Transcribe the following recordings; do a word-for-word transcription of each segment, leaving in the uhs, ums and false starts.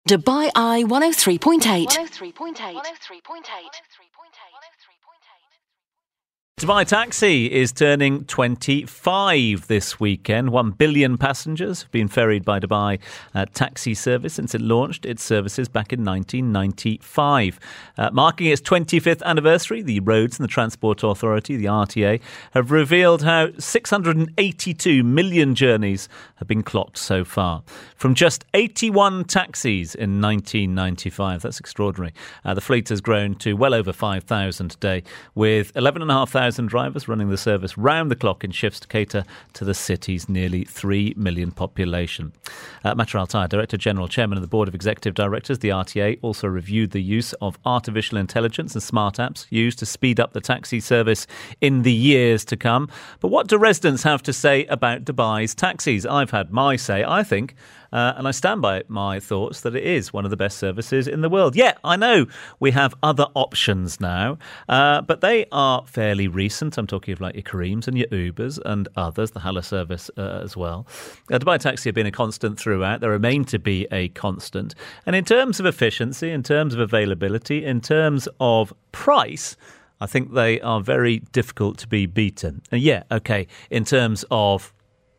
Dubai Eye one oh three point eight. one oh three point eight. Dubai Taxi is turning twenty-five this weekend. One billion passengers have been ferried by Dubai uh, Taxi Service since it launched its services back in nineteen ninety-five. Uh, marking its twenty-fifth anniversary, the Roads and the Transport Authority, the R T A, have revealed how six hundred eighty-two million journeys have been clocked so far. From just eighty-one taxis in nineteen ninety-five, that's extraordinary. Uh, the fleet has grown to well over five thousand today, with eleven thousand five hundred drivers running the service round the clock in shifts to cater to the city's nearly three million population. Uh, Matra Al-Tayer, Director General, Chairman of the Board of Executive Directors, the R T A, also reviewed the use of artificial intelligence and smart apps used to speed up the taxi service in the years to come. But what do residents have to say about Dubai's taxis? I've had my say. I think Uh, and I stand by my thoughts that it is one of the best services in the world. Yeah, I know we have other options now, uh, but they are fairly recent. I'm talking of like your Careems and your Ubers and others, the Hala service uh, as well. Uh, Dubai Taxi have been a constant throughout. They remain to be a constant. And in terms of efficiency, in terms of availability, in terms of price, I think they are very difficult to be beaten. And yeah, okay, in terms of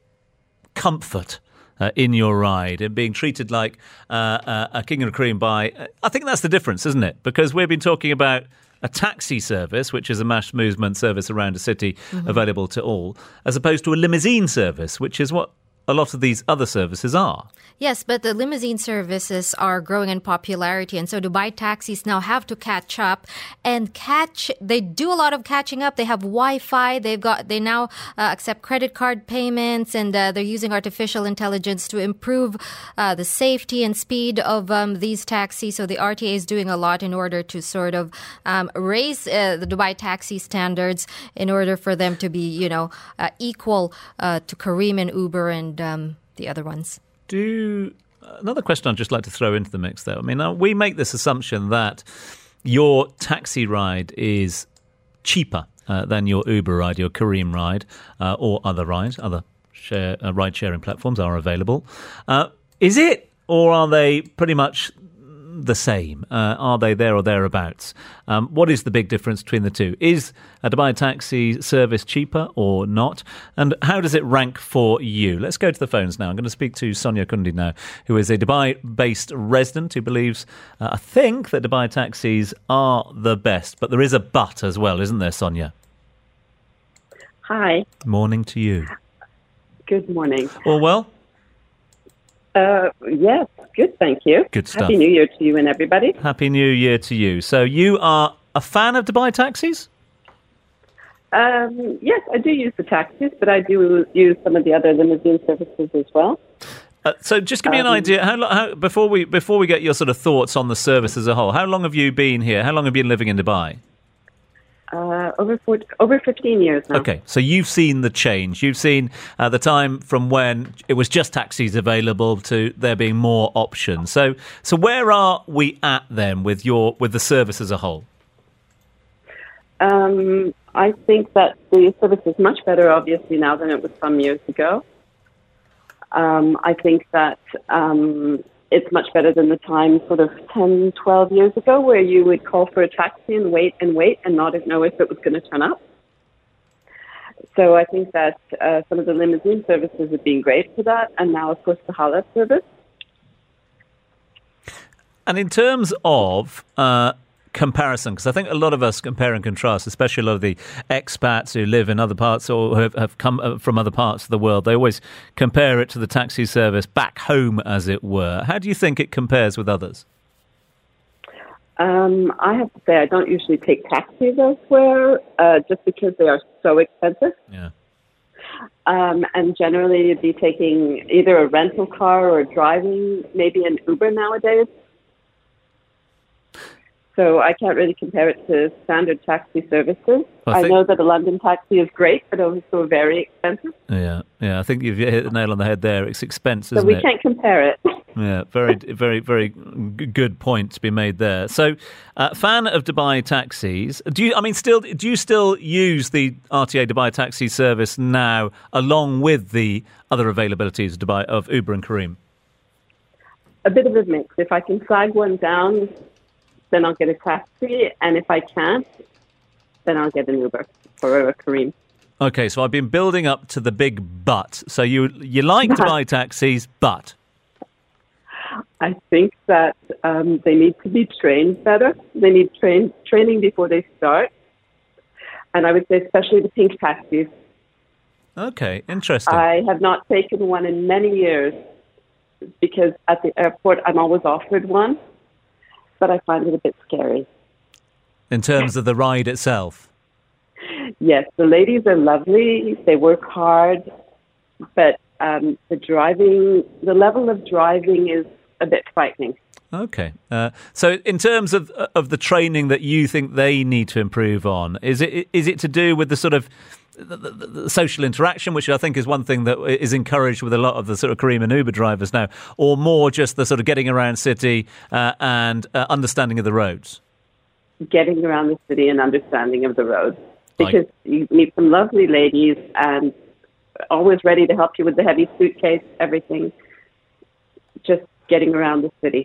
comfort, Uh, in your ride and being treated like uh, uh, a king and a cream by, uh, I think that's the difference, isn't it? Because we've been talking about a taxi service, which is a mass movement service around a city mm-hmm. available to all, as opposed to a limousine service, which is what a lot of these other services are. Yes, but the limousine services are growing in popularity, and so Dubai Taxis now have to catch up and catch. They do a lot of catching up. They have Wi-Fi. They've got. They now uh, accept credit card payments, and uh, they're using artificial intelligence to improve uh, the safety and speed of um, these taxis. So the R T A is doing a lot in order to sort of um, raise uh, the Dubai taxi standards in order for them to be, you know, uh, equal uh, to Careem and Uber and um, the other ones. Do another question I'd just like to throw into the mix, though. I mean, uh, we make this assumption that your taxi ride is cheaper uh, than your Uber ride, your Careem ride, uh, or other rides. Other share, uh, ride-sharing platforms are available. Uh, is it, or are they pretty much the same? Uh, are they there or thereabouts? Um, what is the big difference between the two? Is a Dubai Taxi service cheaper or not? And how does it rank for you? Let's go to the phones now. I'm going to speak to Sonia Kundi now, who is a Dubai-based resident who believes, uh, I think, that Dubai taxis are the best. But there is a but as well, isn't there, Sonia? Hi. Morning to you. Good morning. All well? Uh, yes, good, thank you. Good stuff. Happy New Year to you and everybody. Happy New Year to you. So you are a fan of Dubai taxis? Um, yes, I do use the taxis, but I do use some of the other limousine services as well. Uh, so just give me an um, idea, how, how, before we before we get your sort of thoughts on the service as a whole, how long have you been here? How long have you been living in Dubai? Uh, over four, over fifteen years now. Okay, so you've seen the change. You've seen uh, the time from when it was just taxis available to there being more options. So, so where are we at then with your with the service as a whole? Um, I think that the service is much better, obviously, now than it was some years ago. Um, I think that um, it's much better than the time sort of ten, twelve years ago where you would call for a taxi and wait and wait and not know if it was going to turn up. So I think that uh, some of the limousine services have been great for that. And now, of course, the Hala service. And in terms of uh, comparison, because I think a lot of us compare and contrast, especially a lot of the expats who live in other parts or have, have come from other parts of the world, they always compare it to the taxi service back home, as it were. How do you think it compares with others? Um, I have to say I don't usually take taxis elsewhere uh, just because they are so expensive. Yeah. Um, and generally you'd be taking either a rental car or driving maybe an Uber nowadays. So I can't really compare it to standard taxi services. I, I know that a London taxi is great, but also very expensive. Yeah, yeah. I think you've hit the nail on the head there. It's expensive, so isn't we it? can't compare it. Yeah, very, very, very good point to be made there. So, uh, fan of Dubai taxis. Do you? I mean, still, do you still use the R T A Dubai taxi service now, along with the other availabilities of Dubai of Uber and Careem? a bit of a mix. If I can flag one down, then I'll get a taxi, and if I can't, then I'll get an Uber or a Careem. Okay, so I've been building up to the big but. So you you like Dubai taxis, but I think that um, they need to be trained better. They need train training before they start, and I would say especially the pink taxis. Okay, interesting. I have not taken one in many years because at the airport I'm always offered one, but I find it a bit scary. In terms of the ride itself? Yes, the ladies are lovely. They work hard, but um, the driving, the level of driving is a bit frightening. Okay. Uh, so in terms of of the training that you think they need to improve on, is it is it to do with the sort of the, the, the social interaction, which I think is one thing that is encouraged with a lot of the sort of Careem and Uber drivers now, or more just the sort of getting around city uh, and uh, understanding of the roads? Getting around the city and understanding of the roads. Because I... you meet some lovely ladies and always ready to help you with the heavy suitcase, everything. Just getting around the city.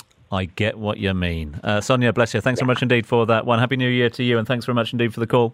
I get what you mean. Uh, Sonia, bless you. Thanks yeah. so much indeed for that one. Happy New Year to you, and thanks very much indeed for the call.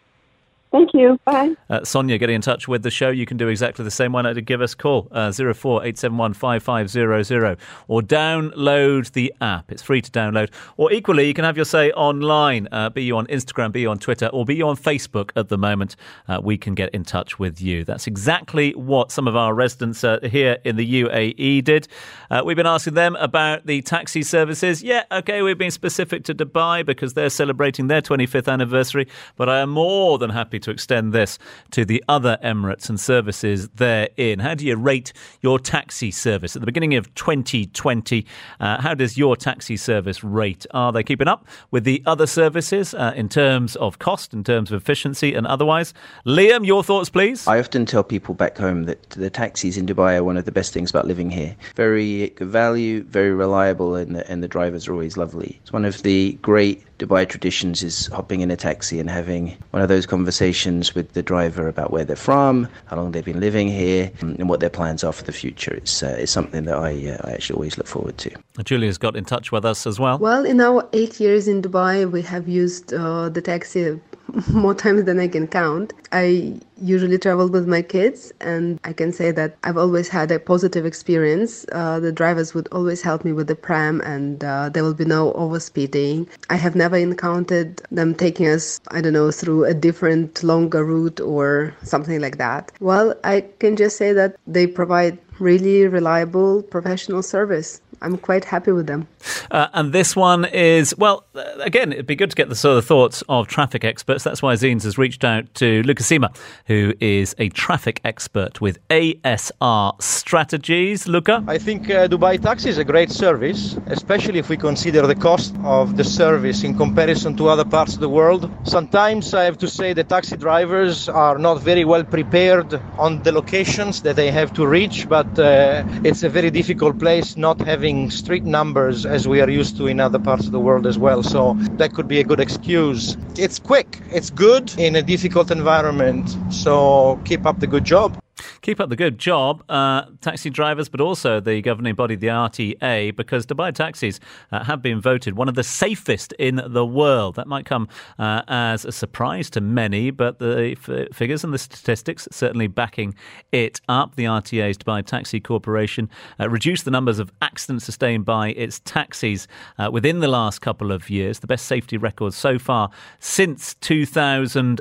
Thank you. Bye. Uh, Sonia, getting in touch with the show. You can do exactly the same. Why not give us a call? Uh, zero four eight seven one five five zero zero. Or download the app. It's free to download. Or equally, you can have your say online. Uh, be you on Instagram, be you on Twitter, or be you on Facebook at the moment. Uh, we can get in touch with you. That's exactly what some of our residents uh, here in the U A E did. Uh, we've been asking them about the taxi services. Yeah, okay, we've been specific to Dubai because they're celebrating their twenty-fifth anniversary. But I am more than happy to extend this to the other Emirates and services therein. How do you rate your taxi service? At the beginning of twenty twenty, uh, how does your taxi service rate? Are they keeping up with the other services uh, in terms of cost, in terms of efficiency and otherwise? Liam, your thoughts, please? I often tell people back home that the taxis in Dubai are one of the best things about living here. Very good value, very reliable, and the, and the drivers are always lovely. It's one of the great Dubai traditions is hopping in a taxi and having one of those conversations with the driver about where they're from, how long they've been living here, and what their plans are for the future. It's, uh, it's something that I, uh, I actually always look forward to. Julia's got in touch with us as well. Well, in our eight years in Dubai, we have used uh, the taxi more times than I can count. I usually travel with my kids, and I can say that I've always had a positive experience. Uh, the drivers would always help me with the pram, and uh, there will be no overspeeding. I have never encountered them taking us, I don't know, through a different, longer route or something like that. Well, I can just say that they provide really reliable professional service. I'm quite happy with them. Uh, and this one is, well, again, it'd be good to get the sort of thoughts of traffic experts. That's why Zines has reached out to Luca Sima, who is a traffic expert with A S R Strategies. Luca? I think uh, Dubai Taxi is a great service, especially if we consider the cost of the service in comparison to other parts of the world. Sometimes I have to say the taxi drivers are not very well prepared on the locations that they have to reach, but uh, it's a very difficult place not having street numbers as we are used to in other parts of the world as well. So that could be a good excuse. It's quick, it's good in a difficult environment. So keep up the good job. Keep up the good job, uh, taxi drivers, but also the governing body, the R T A, because Dubai taxis uh, have been voted one of the safest in the world. That might come uh, as a surprise to many, but the f- figures and the statistics certainly backing it up. The R T A's Dubai Taxi Corporation uh, reduced the numbers of accidents sustained by its taxis uh, within the last couple of years, the best safety record so far since two thousand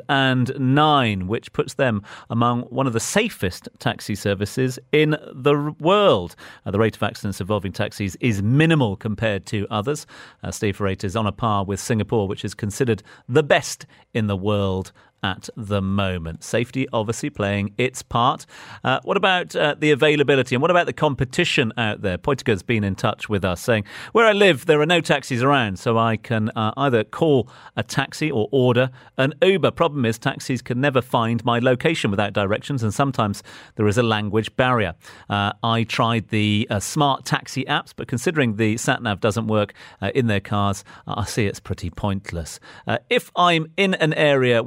nine, which puts them among one of the safest taxi services in the world. Uh, the rate of accidents involving taxis is minimal compared to others. Uh, Steve rate is on a par with Singapore, which is considered the best in the world at the moment. Safety obviously playing its part. Uh, what about uh, the availability and what about the competition out there? Poitiga's been in touch with us saying, where I live, there are no taxis around, so I can uh, either call a taxi or order an Uber. Problem is, taxis can never find my location without directions, and sometimes there is a language barrier. Uh, I tried the uh, smart taxi apps, but considering the sat-nav doesn't work uh, in their cars, I see it's pretty pointless. Uh, if I'm in an area where there are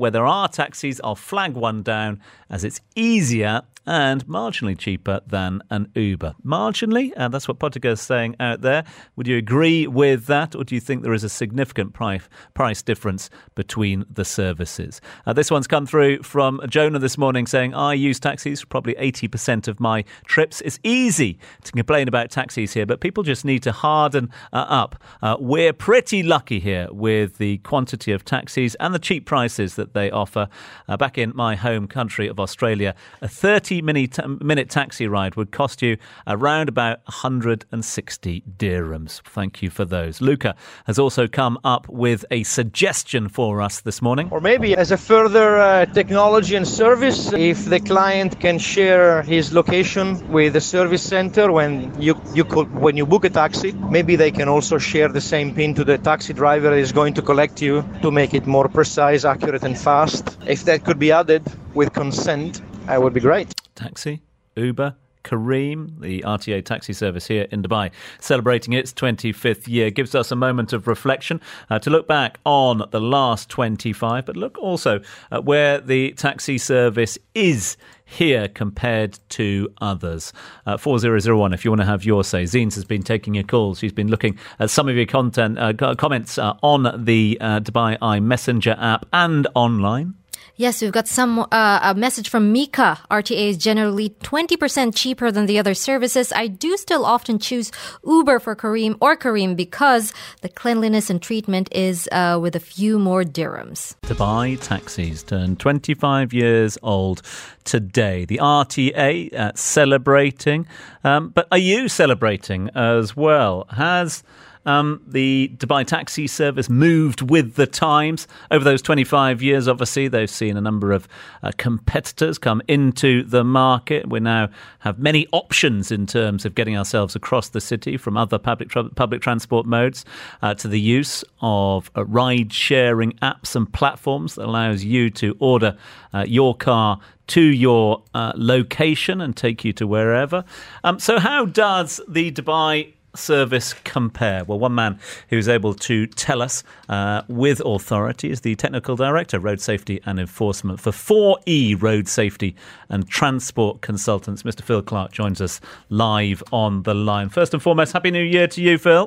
car taxis, I'll flag one down as it's easier and marginally cheaper than an Uber. Marginally? And that's what Potiga is saying out there. Would you agree with that, or do you think there is a significant price price difference between the services? Uh, this one's come through from Jonah this morning saying, I use taxis for probably eighty percent of my trips. It's easy to complain about taxis here, but people just need to harden uh, up. Uh, we're pretty lucky here with the quantity of taxis and the cheap prices that they offer. Uh, back in my home country of Australia, a thirty minute taxi ride would cost you around about one hundred sixty dirhams. Thank you for those. Luca has also come up with a suggestion for us this morning. Or maybe as a further uh, technology and service, if the client can share his location with the service center when you you could, when you book a taxi, maybe they can also share the same pin to the taxi driver that is going to collect you to make it more precise, accurate and fast. If that could be added with consent, that would be great. Taxi, Uber, Careem, the R T A taxi service here in Dubai, celebrating its twenty-fifth year, gives us a moment of reflection uh, to look back on the last twenty-five, but look also at where the taxi service is here compared to others. Uh, four zero zero one, if you want to have your say. Zeens has been taking your calls. She's been looking at some of your content uh, comments uh, on the uh, Dubai Eye Messenger app and online. Yes, we've got some uh, a message from Mika. R T A is generally twenty percent cheaper than the other services. I do still often choose Uber for Careem or Careem because the cleanliness and treatment is uh, with a few more dirhams. Dubai taxis turned twenty-five years old today. The R T A uh, celebrating. Um, but are you celebrating as well? Has Um, the Dubai taxi service moved with the times over those twenty-five years? Obviously, they've seen a number of uh, competitors come into the market. We now have many options in terms of getting ourselves across the city, from other public tra- public transport modes uh, to the use of uh, ride-sharing apps and platforms that allows you to order uh, your car to your uh, location and take you to wherever. Um, so how does the Dubai service compare? Well, one man who's able to tell us uh, with authority is the Technical Director, Road Safety and Enforcement for four E Road Safety and Transport Consultants. Mister Phil Clark joins us live on the line. First and foremost, Happy New Year to you, Phil.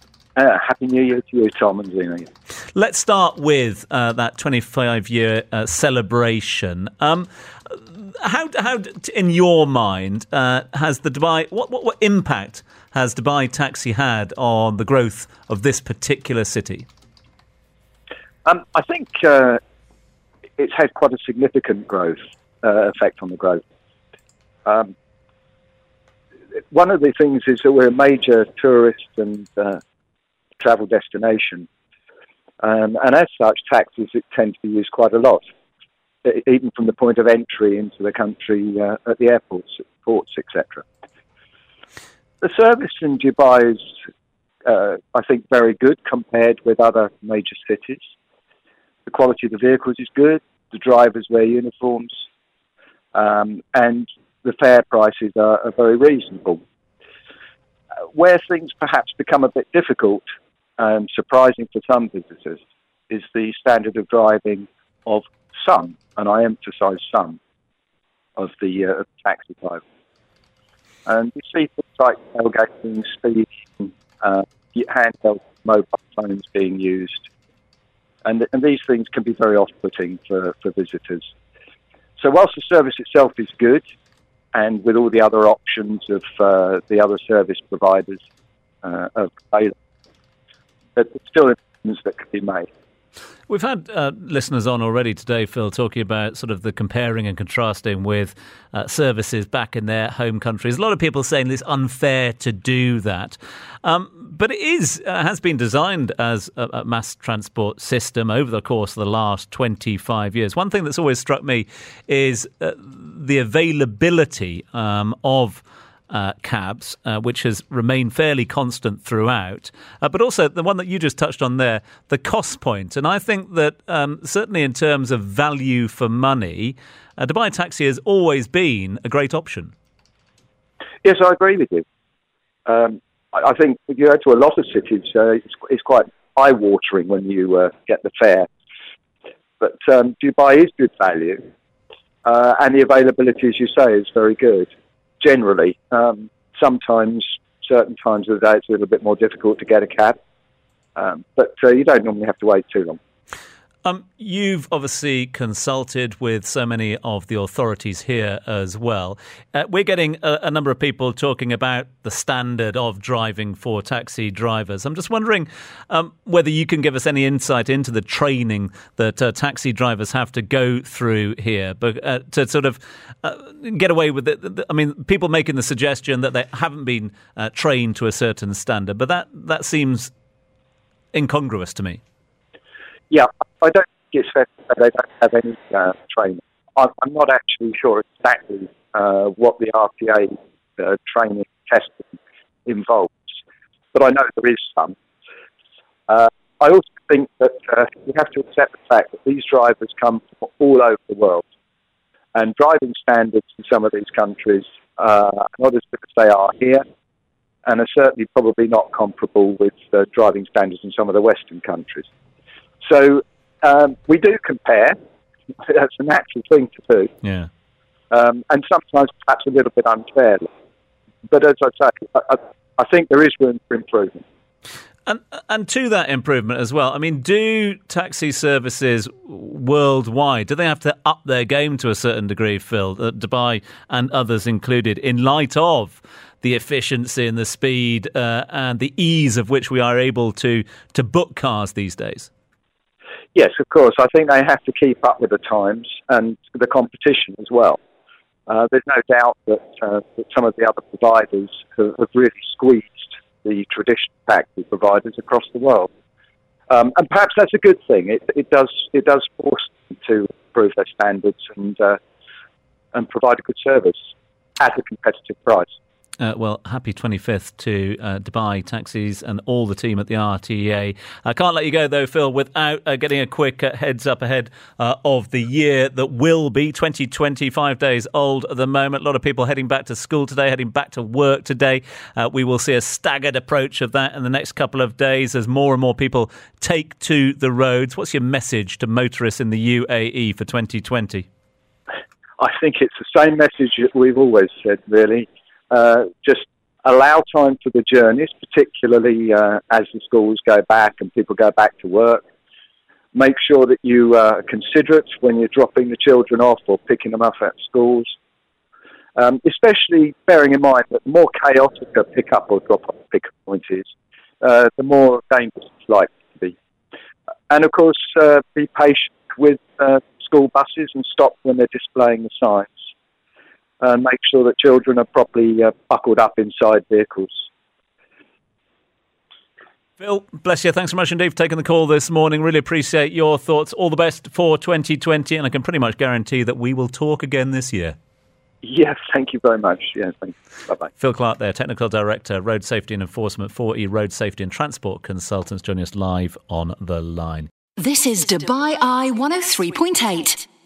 Uh, Happy New Year to you, Tom and Zena. Let's start with uh, that twenty-five year uh, celebration. Um, how, how, in your mind, uh, has the Dubai, what, what, what impact has Dubai Taxi had on the growth of this particular city? Um, I think uh, it's had quite a significant growth uh, effect on the growth. Um, one of the things is that we're a major tourist and uh, travel destination, um, and as such, taxis tend to be used quite a lot, even from the point of entry into the country uh, at the airports, ports, et cetera. The service in Dubai is, uh, I think, very good compared with other major cities. The quality of the vehicles is good, the drivers wear uniforms, um, and the fare prices are, are very reasonable. Uh, where things perhaps become a bit difficult and surprising for some visitors is the standard of driving of some, and I emphasise some, of the uh, taxi drivers. And you see things like tailgating, speeding, uh, handheld mobile phones being used. And, and these things can be very off-putting for, for visitors. So whilst the service itself is good, and with all the other options of uh, the other service providers uh, available, but there's still improvements that can be made. We've had uh, listeners on already today, Phil, talking about sort of the comparing and contrasting with uh, services back in their home countries. A lot of people saying it's unfair to do that. Um, but it is uh, has been designed as a, a mass transport system over the course of the last twenty-five years. One thing that's always struck me is uh, the availability um, of Uh, cabs, uh, which has remained fairly constant throughout, uh, but also the one that you just touched on there, the cost point. And I think that um, certainly in terms of value for money, uh, Dubai Taxi has always been a great option. Yes, I agree with you. Um, I, I think if you go to a lot of cities, uh, it's, it's quite eye-watering when you uh, get the fare. But um, Dubai is good value, uh, and the availability, as you say, is very good. Generally, um, sometimes, certain times of the day, it's a little bit more difficult to get a cab, um, but uh, you don't normally have to wait too long. Um, you've obviously consulted with so many of the authorities here as well. Uh, we're getting a, a number of people talking about the standard of driving for taxi drivers. I'm just wondering um, whether you can give us any insight into the training that uh, taxi drivers have to go through here, but uh, to sort of uh, get away with it. I mean, people making the suggestion that they haven't been uh, trained to a certain standard, but that, that seems incongruous to me. Yeah, I don't think it's fair to say they don't have any uh, training. I'm, I'm not actually sure exactly uh, what the R T A uh, training testing involves, but I know there is some. Uh, I also think that uh, we have to accept the fact that these drivers come from all over the world, and driving standards in some of these countries uh, are not as good as they are here, and are certainly probably not comparable with uh, driving standards in some of the Western countries. So um, we do compare. That's a natural thing to do. Yeah. Um, and sometimes perhaps a little bit unfairly. But as I say, I, I think there is room for improvement. And and to that improvement as well, I mean, do taxi services worldwide, do they have to up their game to a certain degree, Phil, uh, Dubai and others included, in light of the efficiency and the speed uh, and the ease of which we are able to, to book cars these days? Yes, of course. I think they have to keep up with the times and the competition as well. Uh, there's no doubt that, uh, that some of the other providers have, have really squeezed the traditional taxi providers across the world, um, and perhaps that's a good thing. It, it does it does force them to improve their standards and uh, and provide a good service at a competitive price. Uh, well, happy twenty-fifth to uh, Dubai Taxis and all the team at the R T A. I can't let you go, though, Phil, without uh, getting a quick uh, heads up ahead uh, of the year that will be twenty twenty-five days old at the moment. A lot of people heading back to school today, heading back to work today. Uh, we will see a staggered approach of that in the next couple of days as more and more people take to the roads. What's your message to motorists in the U A E for twenty twenty? I think it's the same message that we've always said, really. Uh, just allow time for the journeys, particularly uh, as the schools go back and people go back to work. Make sure that you uh, are considerate when you're dropping the children off or picking them up at schools, um, especially bearing in mind that the more chaotic a pick-up or drop-off pick-up point is, uh, the more dangerous it's likely to be. And, of course, uh, be patient with uh, school buses and stop when they're displaying the signs. And make sure that children are properly uh, buckled up inside vehicles. Phil, bless you. Thanks so much indeed for taking the call this morning. Really appreciate your thoughts. All the best for twenty twenty, and I can pretty much guarantee that we will talk again this year. Yes, thank you very much. Yes, thank you. Bye-bye. Phil Clark there, Technical Director, Road Safety and Enforcement for E Road Safety and Transport Consultants, joining us live on the line. This is Dubai Eye one oh three point eight.